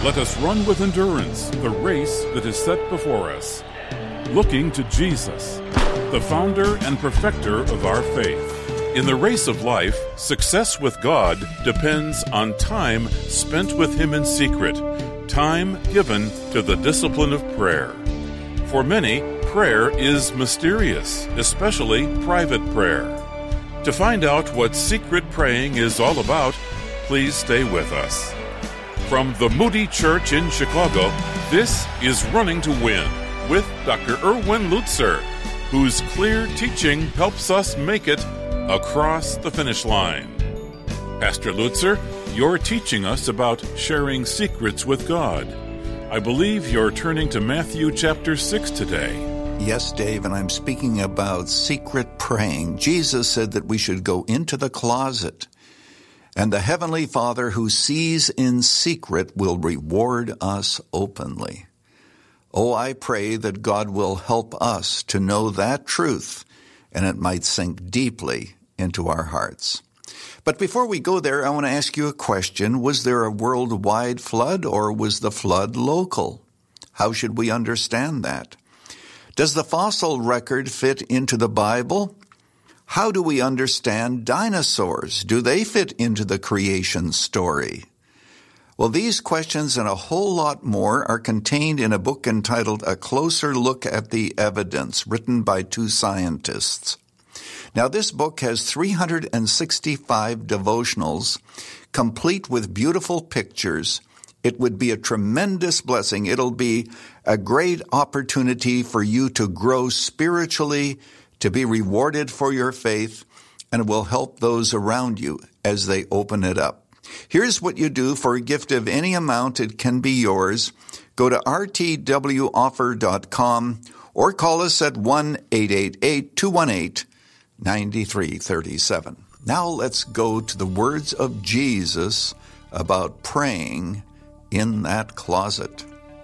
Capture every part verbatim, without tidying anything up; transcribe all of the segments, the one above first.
Let us run with endurance the race that is set before us, looking to Jesus, the founder and perfecter of our faith. In the race of life, success with God depends on time spent with Him in secret, time given to the discipline of prayer. For many, prayer is mysterious, especially private prayer. To find out what secret praying is all about, please stay with us. From the Moody Church in Chicago, this is Running to Win with Doctor Erwin Lutzer, whose clear teaching helps us make it across the finish line. Pastor Lutzer, you're teaching us about sharing secrets with God. I believe you're turning to Matthew chapter six today. Yes, Dave, and I'm speaking about secret praying. Jesus said that we should go into the closet, and the Heavenly Father who sees in secret will reward us openly. Oh, I pray that God will help us to know that truth, and it might sink deeply into our hearts. But before we go there, I want to ask you a question. Was there a worldwide flood, or was the flood local? How should we understand that? Does the fossil record fit into the Bible? How do we understand dinosaurs? Do they fit into the creation story? Well, these questions and a whole lot more are contained in a book entitled A Closer Look at the Evidence, written by two scientists. Now, this book has three hundred sixty-five devotionals, complete with beautiful pictures. It would be a tremendous blessing. It'll be a great opportunity for you to grow spiritually, to be rewarded for your faith, and it will help those around you as they open it up. Here's what you do. For a gift of any amount, it can be yours. Go to r t w offer dot com or call us at one eight eight eight, two one eight, nine three three seven. Now let's go to the words of Jesus about praying in that closet.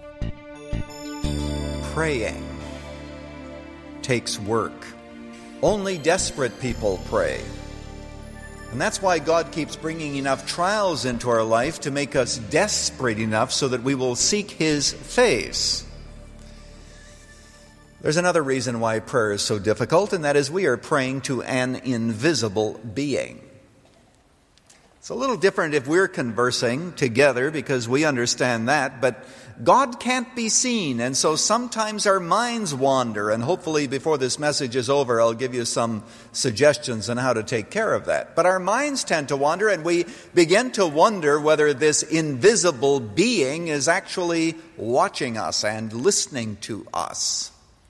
Praying takes work. Only desperate people pray. And that's why God keeps bringing enough trials into our life to make us desperate enough so that we will seek His face. There's another reason why prayer is so difficult, and that is we are praying to an invisible being. It's a little different if we're conversing together because we understand that, but God can't be seen, and so sometimes our minds wander, and hopefully before this message is over, I'll give you some suggestions on how to take care of that. But our minds tend to wander, and we begin to wonder whether this invisible being is actually watching us and listening to us.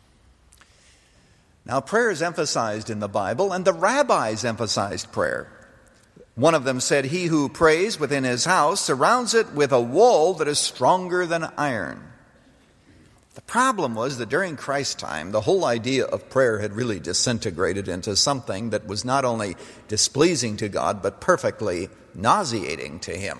Now, prayer is emphasized in the Bible, and the rabbis emphasized prayer. One of them said, "He who prays within his house surrounds it with a wall that is stronger than iron." The problem was that during Christ's time, the whole idea of prayer had really disintegrated into something that was not only displeasing to God, but perfectly nauseating to Him.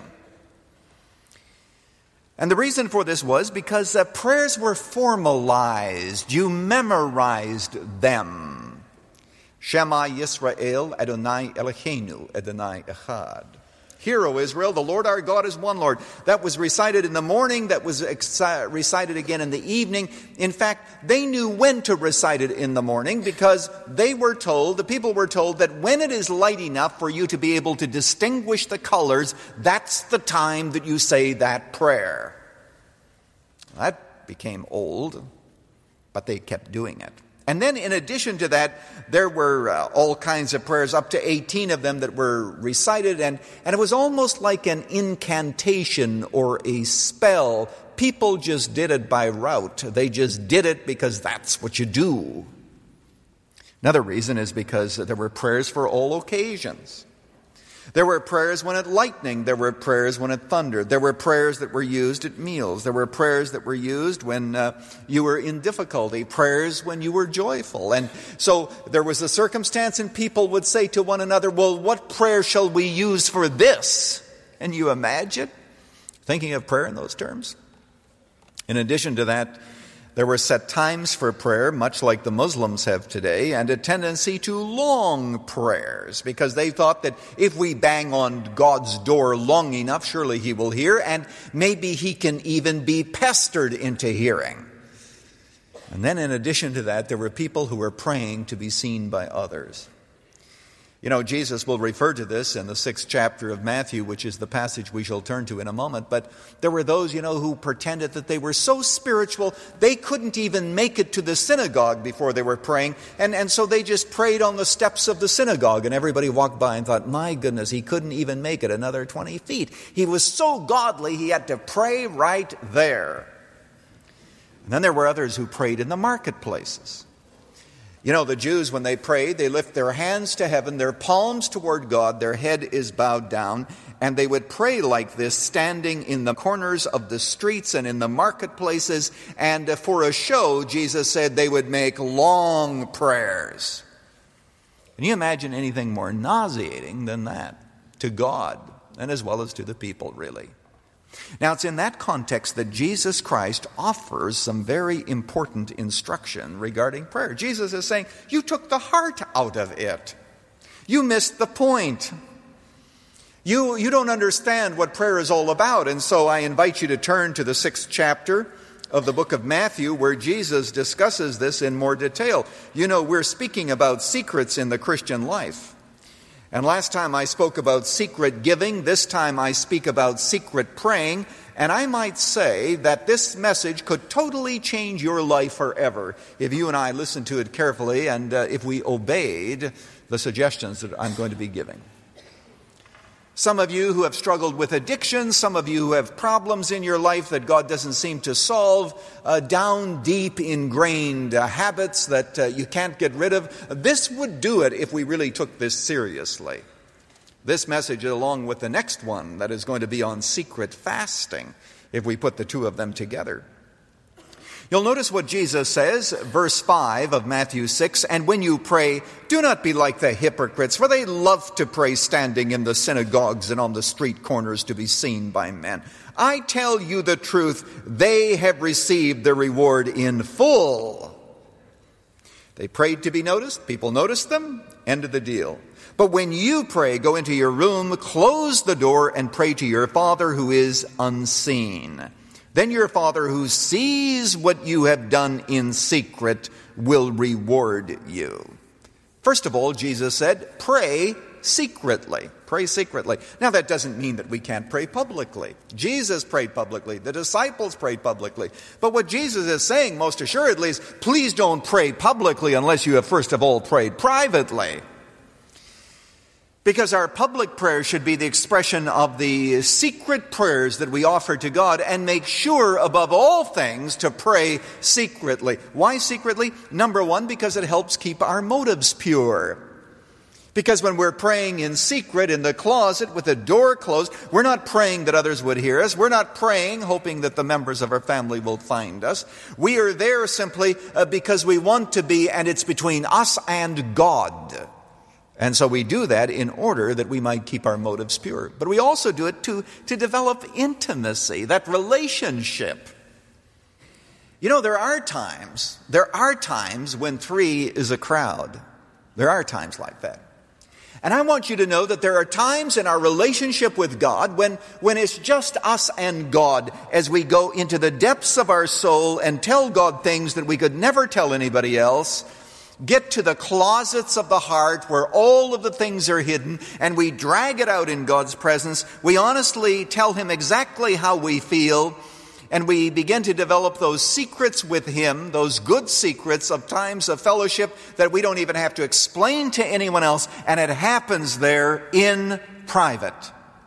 And the reason for this was because uh, prayers were formalized. You memorized them. Shema Yisrael, Adonai Eloheinu, Adonai Echad. Hear, O Israel, the Lord our God is one Lord. That was recited in the morning. That was ex- recited again in the evening. In fact, they knew when to recite it in the morning because they were told, the people were told, that when it is light enough for you to be able to distinguish the colors, that's the time that you say that prayer. That became old, but they kept doing it. And then in addition to that, there were uh, all kinds of prayers, up to eighteen of them that were recited, and, and it was almost like an incantation or a spell. People just did it by rote. They just did it because that's what you do. Another reason is because there were prayers for all occasions. There were prayers when it lightning. There were prayers when it thundered. There were prayers that were used at meals. There were prayers that were used when uh, you were in difficulty. Prayers when you were joyful. And so there was a circumstance and people would say to one another, well, what prayer shall we use for this? And you imagine thinking of prayer in those terms? In addition to that, There were set times for prayer, much like the Muslims have today, and a tendency to long prayers, because they thought that if we bang on God's door long enough, surely He will hear, and maybe He can even be pestered into hearing. And then in addition to that, there were people who were praying to be seen by others. You know, Jesus will refer to this in the sixth chapter of Matthew, which is the passage we shall turn to in a moment. But there were those, you know, who pretended that they were so spiritual, they couldn't even make it to the synagogue before they were praying. And, and so they just prayed on the steps of the synagogue. And everybody walked by and thought, my goodness, he couldn't even make it another twenty feet. He was so godly, he had to pray right there. And then there were others who prayed in the marketplaces. You know, the Jews, when they prayed, they lift their hands to heaven, their palms toward God, their head is bowed down, and they would pray like this, standing in the corners of the streets and in the marketplaces. And for a show, Jesus said they would make long prayers. Can you imagine anything more nauseating than that to God, and as well as to the people, really? Now, it's in that context that Jesus Christ offers some very important instruction regarding prayer. Jesus is saying, you took the heart out of it. You missed the point. You, you don't understand what prayer is all about. And so I invite you to turn to the sixth chapter of the book of Matthew, where Jesus discusses this in more detail. You know, we're speaking about secrets in the Christian life. And last time I spoke about secret giving. This time I speak about secret praying. And I might say that this message could totally change your life forever if you and I listened to it carefully and uh, if we obeyed the suggestions that I'm going to be giving. Some of you who have struggled with addiction, some of you who have problems in your life that God doesn't seem to solve, uh, down deep ingrained uh, habits that uh, you can't get rid of, this would do it if we really took this seriously. This message, along with the next one that is going to be on secret fasting, if we put the two of them together. You'll notice what Jesus says, verse five of Matthew six, and when you pray, do not be like the hypocrites, for they love to pray standing in the synagogues and on the street corners to be seen by men. I tell you the truth, they have received their reward in full. They prayed to be noticed, people noticed them, end of the deal. But when you pray, go into your room, close the door, and pray to your Father who is unseen. Then your Father who sees what you have done in secret will reward you. First of all, Jesus said, pray secretly. Pray secretly. Now, that doesn't mean that we can't pray publicly. Jesus prayed publicly. The disciples prayed publicly. But what Jesus is saying, most assuredly, is please don't pray publicly unless you have first of all prayed privately. Because our public prayer should be the expression of the secret prayers that we offer to God, and make sure above all things to pray secretly. Why secretly? Number one, because it helps keep our motives pure. Because when we're praying in secret in the closet with the door closed, we're not praying that others would hear us. We're not praying hoping that the members of our family will find us. We are there simply because we want to be, and it's between us and God. And so we do that in order that we might keep our motives pure. But we also do it to, to develop intimacy, that relationship. You know, there are times, there are times when three is a crowd. There are times like that. And I want you to know that there are times in our relationship with God when, when it's just us and God, as we go into the depths of our soul and tell God things that we could never tell anybody else. Get to the closets of the heart where all of the things are hidden, and we drag it out in God's presence. We honestly tell Him exactly how we feel, and we begin to develop those secrets with Him, those good secrets of times of fellowship that we don't even have to explain to anyone else, and it happens there in private.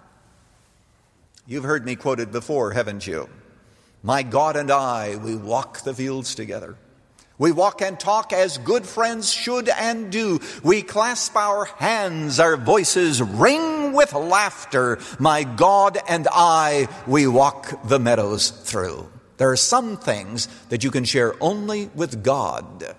You've heard me quoted before, haven't you? My God and I, we walk the fields together. We walk and talk as good friends should and do. We clasp our hands, our voices ring with laughter. My God and I, we walk the meadows through. There are some things that you can share only with God.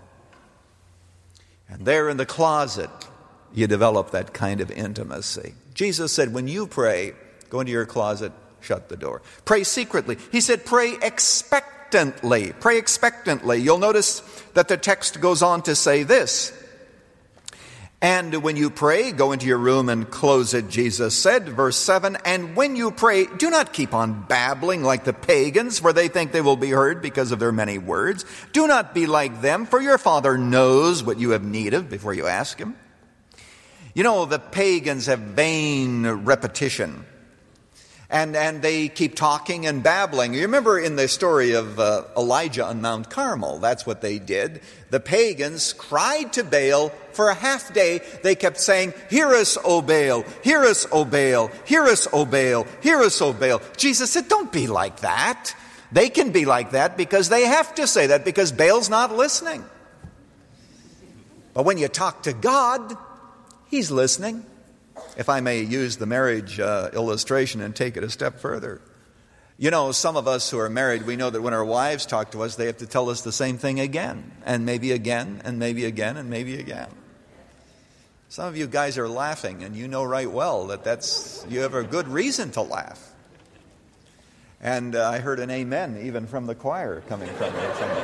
And there in the closet, you develop that kind of intimacy. Jesus said, when you pray, go into your closet, shut the door. Pray secretly. He said, pray expectantly. expectantly. Pray expectantly. You'll notice that the text goes on to say this. And when you pray, go into your room and close it, Jesus said, verse seven, and when you pray, do not keep on babbling like the pagans, for they think they will be heard because of their many words. Do not be like them, for your Father knows what you have need of before you ask him. You know, the pagans have vain repetition. And and they keep talking and babbling. You remember in the story of uh, Elijah on Mount Carmel, that's what they did. The pagans cried to Baal for a half day. They kept saying, hear us, O Baal, hear us, O Baal, hear us, O Baal, hear us, O Baal. Jesus said, don't be like that. They can be like that because they have to say that because Baal's not listening. But when you talk to God, he's listening. If I may use the marriage uh, illustration and take it a step further. You know, some of us who are married, we know that when our wives talk to us, they have to tell us the same thing again, and maybe again, and maybe again, and maybe again. Some of you guys are laughing, and you know right well that that's, you have a good reason to laugh. And uh, I heard an amen even from the choir coming from it.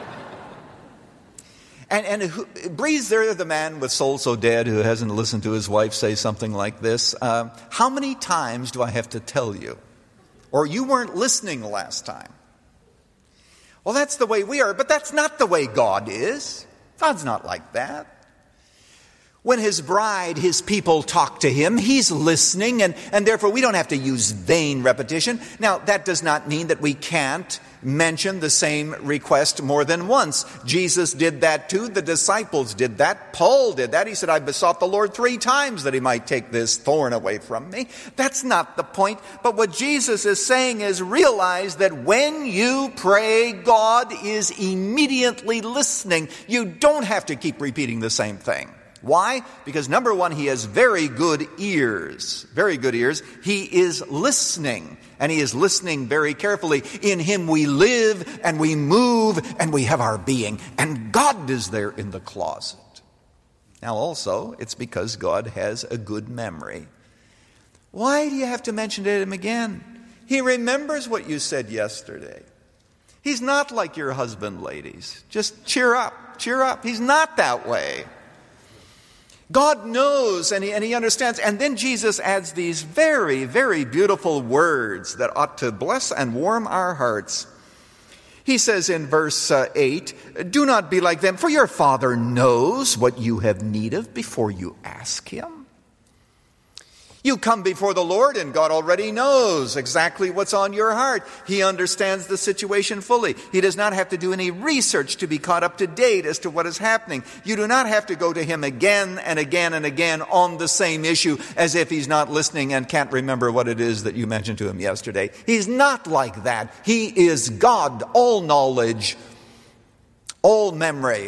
And, and who, breathes there the man with soul so dead who hasn't listened to his wife say something like this. Uh, how many times do I have to tell you? Or you weren't listening last time. Well, that's the way we are, but that's not the way God is. God's not like that. When his bride, his people talk to him, he's listening, and, and therefore we don't have to use vain repetition. Now, that does not mean that we can't mention the same request more than once. Jesus did that too. The disciples did that. Paul did that. He said, I besought the Lord three times that he might take this thorn away from me. That's not the point. But what Jesus is saying is realize that when you pray, God is immediately listening. You don't have to keep repeating the same thing. Why? Because number one, he has very good ears. Very good ears. He is listening. And he is listening very carefully. In him we live and we move and we have our being. And God is there in the closet. Now also, it's because God has a good memory. Why do you have to mention it to him again? He remembers what you said yesterday. He's not like your husband, ladies. Just cheer up, cheer up. He's not that way. God knows and he, and he understands. And then Jesus adds these very, very beautiful words that ought to bless and warm our hearts. He says in verse uh, eight, do not be like them, for your Father knows what you have need of before you ask him. You come before the Lord and God already knows exactly what's on your heart. He understands the situation fully. He does not have to do any research to be caught up to date as to what is happening. You do not have to go to him again and again and again on the same issue as if he's not listening and can't remember what it is that you mentioned to him yesterday. He's not like that. He is God, all knowledge, all memory,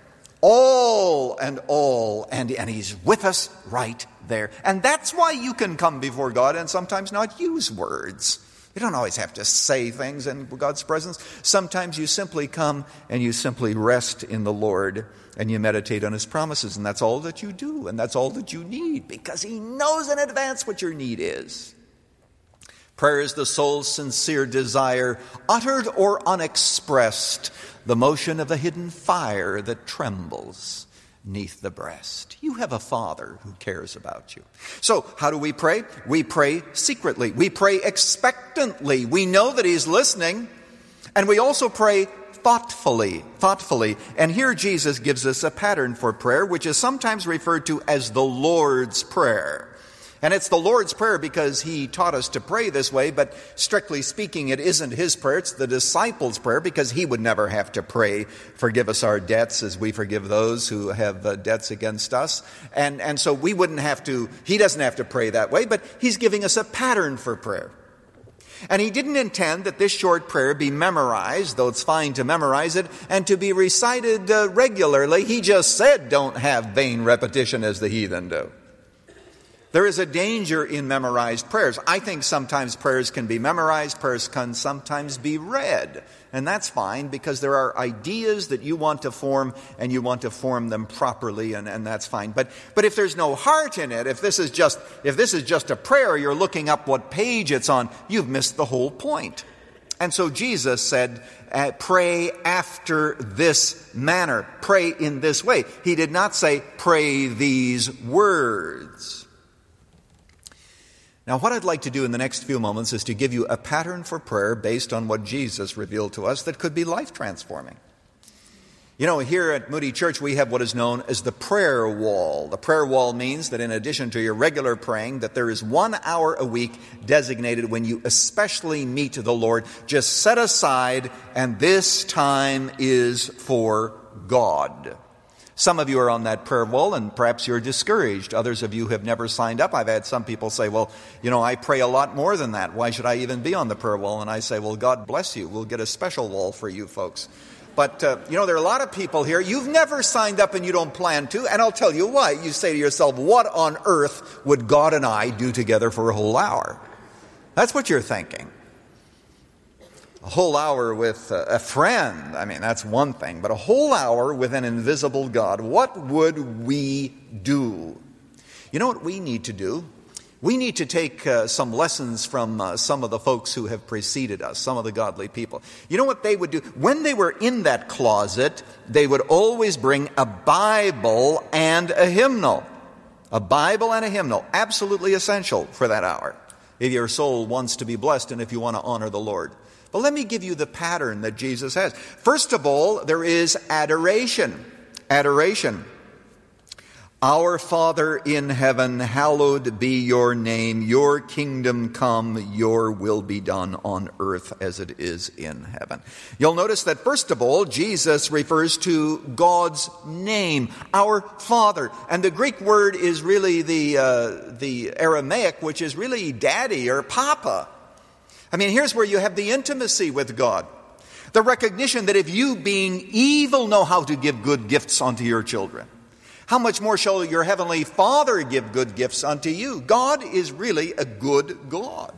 all and all, and, and he's with us right there. And that's why you can come before God and sometimes not use words. You don't always have to say things in God's presence. Sometimes you simply come and you simply rest in the Lord and you meditate on his promises, and that's all that you do, and that's all that you need, because he knows in advance what your need is. Prayer is the soul's sincere desire, uttered or unexpressed, the motion of a hidden fire that trembles neath the breast. You have a Father who cares about you. So, how do we pray? We pray secretly. We pray expectantly. We know that he's listening. And we also pray thoughtfully, thoughtfully. And here Jesus gives us a pattern for prayer, which is sometimes referred to as the Lord's Prayer. And it's the Lord's Prayer because he taught us to pray this way, but strictly speaking, it isn't his prayer, it's the disciples' prayer, because he would never have to pray, forgive us our debts as we forgive those who have uh, debts against us. And, and so we wouldn't have to, he doesn't have to pray that way, but he's giving us a pattern for prayer. And he didn't intend that this short prayer be memorized, though it's fine to memorize it, and to be recited uh, regularly. He just said, don't have vain repetition as the heathen do. There is a danger in memorized prayers. I think sometimes prayers can be memorized, prayers can sometimes be read. And that's fine, because there are ideas that you want to form, and you want to form them properly, and, and that's fine. But but if there's no heart in it, if this is just if this is just a prayer, you're looking up what page it's on, you've missed the whole point. And so Jesus said, uh, pray after this manner. Pray in this way. He did not say, pray these words. Now, what I'd like to do in the next few moments is to give you a pattern for prayer based on what Jesus revealed to us that could be life-transforming. You know, here at Moody Church, we have what is known as the prayer wall. The prayer wall means that in addition to your regular praying, that there is one hour a week designated when you especially meet the Lord, just set aside, and this time is for God. Some of you are on that prayer wall, and perhaps you're discouraged. Others of you have never signed up. I've had some people say, well, you know, I pray a lot more than that. Why should I even be on the prayer wall? And I say, well, God bless you. We'll get a special wall for you folks. But, uh, you know, there are a lot of people here. You've never signed up and you don't plan to. And I'll tell you why. You say to yourself, what on earth would God and I do together for a whole hour? That's what you're thinking. A whole hour with a friend, I mean, that's one thing. But a whole hour with an invisible God, what would we do? You know what we need to do? We need to take uh, some lessons from uh, some of the folks who have preceded us, some of the godly people. You know what they would do? When they were in that closet, they would always bring a Bible and a hymnal. A Bible and a hymnal, absolutely essential for that hour, if your soul wants to be blessed and if you want to honor the Lord. But let me give you the pattern that Jesus has. First of all, there is adoration. Adoration. Our Father in heaven, hallowed be your name. Your kingdom come, your will be done on earth as it is in heaven. You'll notice that first of all, Jesus refers to God's name, our Father. And the Greek word is really the, uh, the Aramaic, which is really daddy or papa. I mean, here's where you have the intimacy with God. The recognition that if you, being evil, know how to give good gifts unto your children, how much more shall your heavenly Father give good gifts unto you? God is really a good God.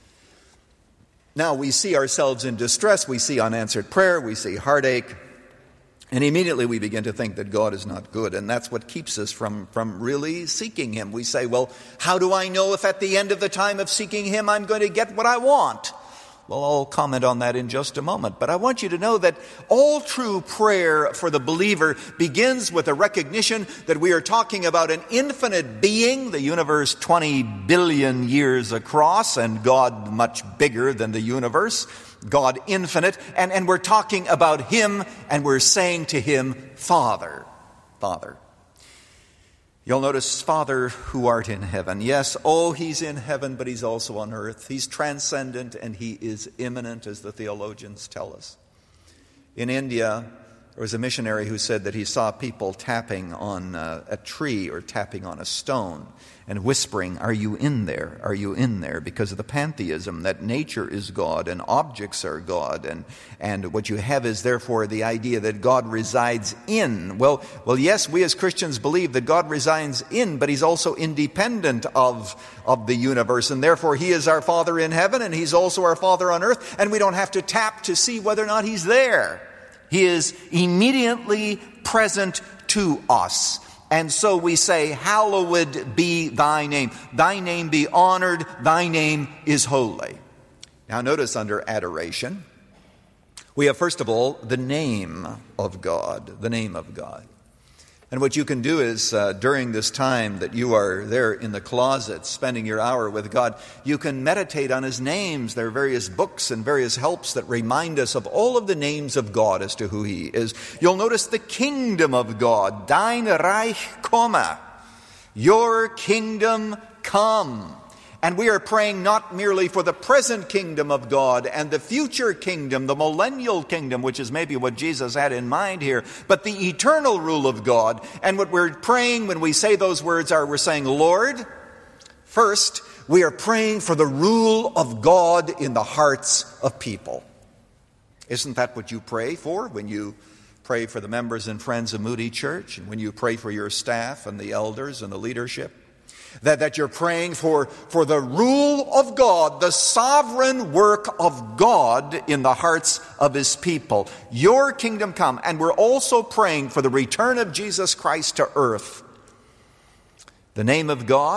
Now we see ourselves in distress, we see unanswered prayer, we see heartache, and immediately we begin to think that God is not good, and that's what keeps us from, from really seeking Him. We say, well, how do I know if at the end of the time of seeking Him I'm going to get what I want? Well, I'll comment on that in just a moment. But I want you to know that all true prayer for the believer begins with a recognition that we are talking about an infinite being, the universe twenty billion years across, and God much bigger than the universe, God infinite. And, and we're talking about Him, and we're saying to Him, Father, Father. You'll notice, Father who art in heaven. Yes, oh, He's in heaven, but He's also on earth. He's transcendent and He is immanent, as the theologians tell us. In India, there was a missionary who said that he saw people tapping on uh, a tree or tapping on a stone and whispering, are you in there? Are you in there? Because of the pantheism that nature is God and objects are God. And, and what you have is therefore the idea that God resides in. Well, well, yes, we as Christians believe that God resides in, but He's also independent of, of the universe. And therefore He is our Father in heaven and He's also our Father on earth. And we don't have to tap to see whether or not He's there. He is immediately present to us. And so we say, hallowed be thy name. Thy name be honored. Thy name is holy. Now notice under adoration, we have first of all the name of God. The name of God. And what you can do is, uh, during this time that you are there in the closet, spending your hour with God, you can meditate on His names. There are various books and various helps that remind us of all of the names of God as to who He is. You'll notice the kingdom of God. Dein Reich komme. Your kingdom come. And we are praying not merely for the present kingdom of God and the future kingdom, the millennial kingdom, which is maybe what Jesus had in mind here, but the eternal rule of God. And what we're praying when we say those words are, we're saying, Lord, first, we are praying for the rule of God in the hearts of people. Isn't that what you pray for when you pray for the members and friends of Moody Church, and when you pray for your staff and the elders and the leadership? That, that you're praying for, for the rule of God, the sovereign work of God in the hearts of His people. Your kingdom come. And we're also praying for the return of Jesus Christ to earth. The name of God,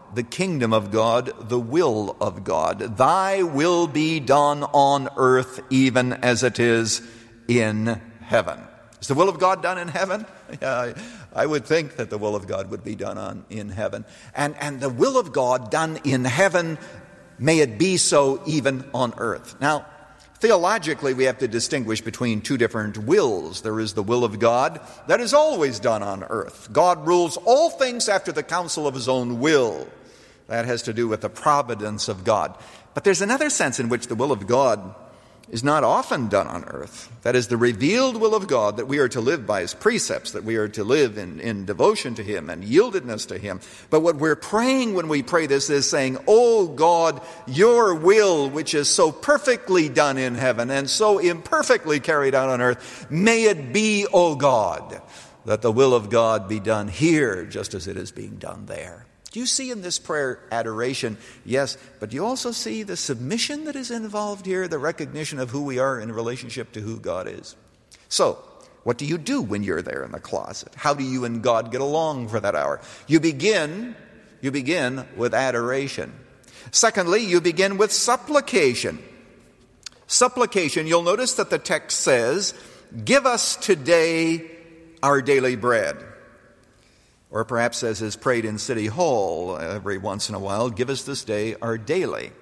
the kingdom of God, the will of God. Thy will be done on earth even as it is in heaven. Is the will of God done in heaven? Yeah, I, I would think that the will of God would be done on in heaven. And, and the will of God done in heaven, may it be so even on earth. Now, theologically, we have to distinguish between two different wills. There is the will of God that is always done on earth. God rules all things after the counsel of his own will. That has to do with the providence of God. But there's another sense in which the will of God is not often done on earth. That is the revealed will of God, that we are to live by his precepts, that we are to live in, in devotion to him and yieldedness to him. But what we're praying when we pray this is saying, "Oh God, your will, which is so perfectly done in heaven and so imperfectly carried out on earth, may it be, O God, that the will of God be done here just as it is being done there." Do you see in this prayer adoration? Yes, but do you also see the submission that is involved here, the recognition of who we are in relationship to who God is? So, what do you do when you're there in the closet? How do you and God get along for that hour? You begin, you begin with adoration. Secondly, you begin with supplication. Supplication, you'll notice that the text says, "Give us today our daily bread." Or perhaps, as is prayed in City Hall every once in a while, "Give us this day our daily."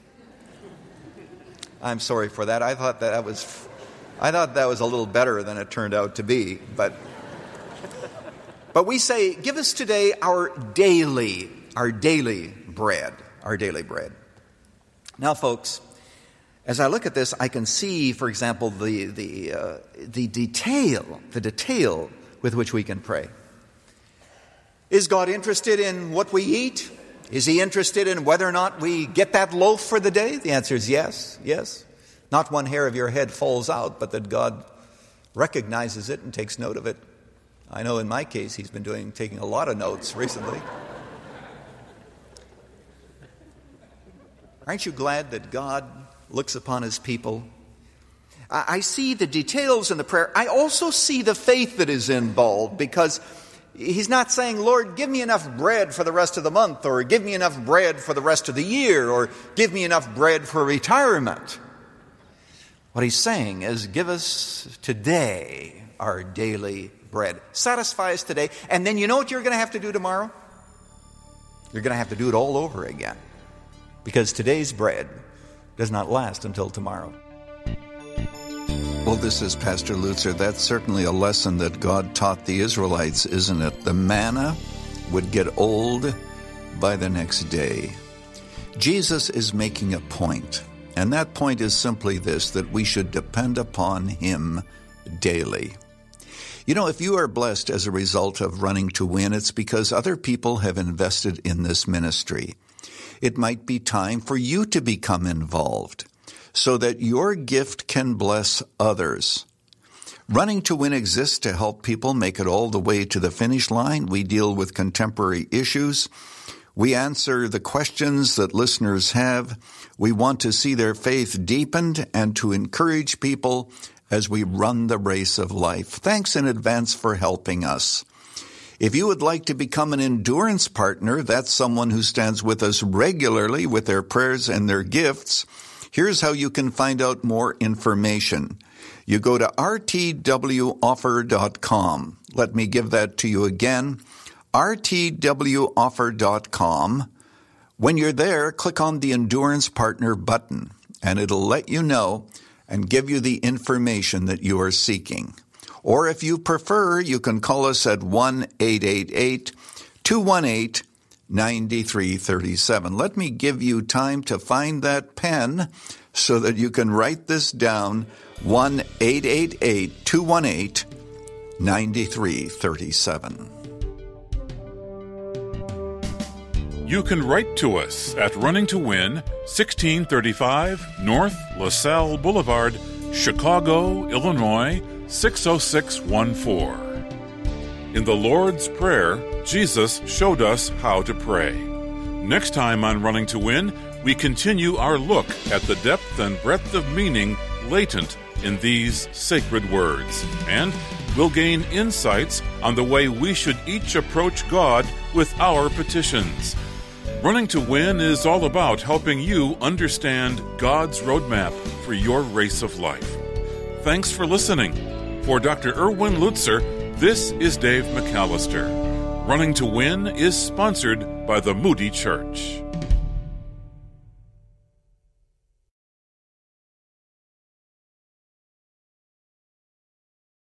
I'm sorry for that. I thought that was, I thought that was a little better than it turned out to be. But, but we say, "Give us today our daily, our daily bread, our daily bread." Now, folks, as I look at this, I can see, for example, the the uh, the detail, the detail with which we can pray. Is God interested in what we eat? Is he interested in whether or not we get that loaf for the day? The answer is yes, yes. Not one hair of your head falls out, but that God recognizes it and takes note of it. I know in my case he's been doing taking a lot of notes recently. Aren't you glad that God looks upon his people? I see the details in the prayer. I also see the faith that is involved, because he's not saying, "Lord, give me enough bread for the rest of the month," or "give me enough bread for the rest of the year," or "give me enough bread for retirement." What he's saying is, "Give us today our daily bread. Satisfy us today." And then you know what you're going to have to do tomorrow? You're going to have to do it all over again, because today's bread does not last until tomorrow. Well, this is Pastor Lutzer. That's certainly a lesson that God taught the Israelites, isn't it? The manna would get old by the next day. Jesus is making a point, and that point is simply this, that we should depend upon him daily. You know, if you are blessed as a result of Running to Win, it's because other people have invested in this ministry. It might be time for you to become involved, so that your gift can bless others. Running to Win exists to help people make it all the way to the finish line. We deal with contemporary issues. We answer the questions that listeners have. We want to see their faith deepened and to encourage people as we run the race of life. Thanks in advance for helping us. If you would like to become an endurance partner, that's someone who stands with us regularly with their prayers and their gifts. Here's how you can find out more information. You go to r t w offer dot com. Let me give that to you again, r t w offer dot com. When you're there, click on the Endurance Partner button, and it'll let you know and give you the information that you are seeking. Or if you prefer, you can call us at one eight eight eight, two one eight, nine three three seven. Let me give you time to find that pen so that you can write this down, one eight eight eight, two one eight, nine three three seven. You can write to us at Running to Win, sixteen thirty-five North LaSalle Boulevard, Chicago, Illinois, six oh six one four. In the Lord's Prayer, Jesus showed us how to pray. Next time on Running to Win, we continue our look at the depth and breadth of meaning latent in these sacred words, and we'll gain insights on the way we should each approach God with our petitions. Running to Win is all about helping you understand God's roadmap for your race of life. Thanks for listening. For Doctor Erwin Lutzer, this is Dave McAllister. Running to Win is sponsored by the Moody Church.